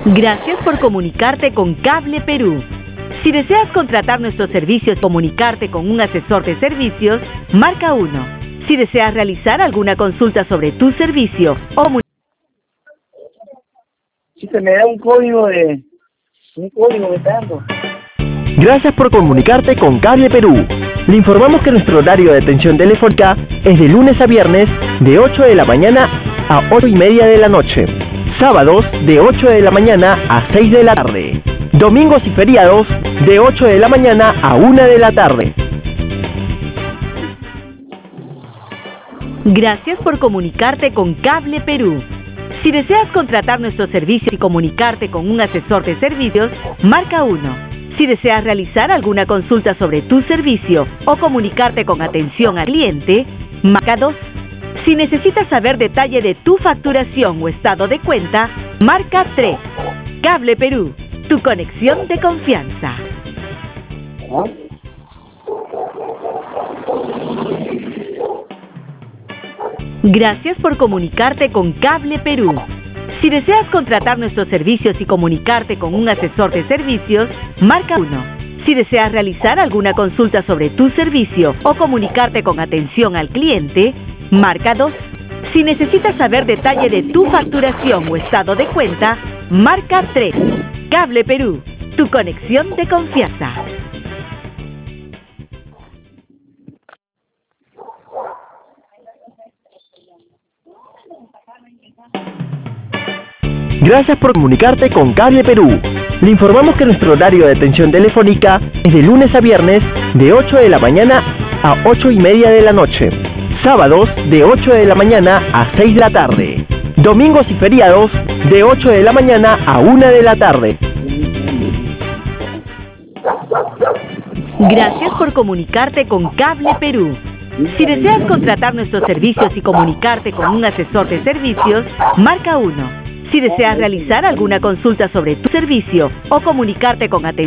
Gracias por comunicarte con Cable Perú. Si deseas contratar nuestros servicios y comunicarte con un asesor de servicios, marca 1. Si deseas realizar alguna consulta sobre tu servicio o... Si se me da un código de tanto. Gracias por comunicarte con Cable Perú. Le informamos que nuestro horario de atención telefónica es de lunes a viernes de 8 de la mañana a 8:30 de la noche. Sábados de 8 de la mañana a 6 de la tarde. Domingos y feriados de 8 de la mañana a 1 de la tarde. Gracias por comunicarte con Cable Perú. Si deseas contratar nuestros servicios y comunicarte con un asesor de servicios, marca 1. Si deseas realizar alguna consulta sobre tu servicio o comunicarte con atención al cliente, marca 2. Si necesitas saber detalle de tu facturación o estado de cuenta, marca 3. Cable Perú, tu conexión de confianza. Gracias por comunicarte con Cable Perú. Si deseas contratar nuestros servicios y comunicarte con un asesor de servicios, marca 1. Si deseas realizar alguna consulta sobre tu servicio o comunicarte con atención al cliente, marca 2. Si necesitas saber detalle de tu facturación o estado de cuenta, marca 3. Cable Perú, tu conexión de confianza. Gracias por comunicarte con Cable Perú. Le informamos que nuestro horario de atención telefónica es de lunes a viernes de 8 de la mañana a 8:30 de la noche. Sábados de 8 de la mañana a 6 de la tarde. Domingos y feriados de 8 de la mañana a 1 de la tarde. Gracias por comunicarte con Cable Perú. Si deseas contratar nuestros servicios y comunicarte con un asesor de servicios, marca 1. Si deseas realizar alguna consulta sobre tu servicio o comunicarte con atención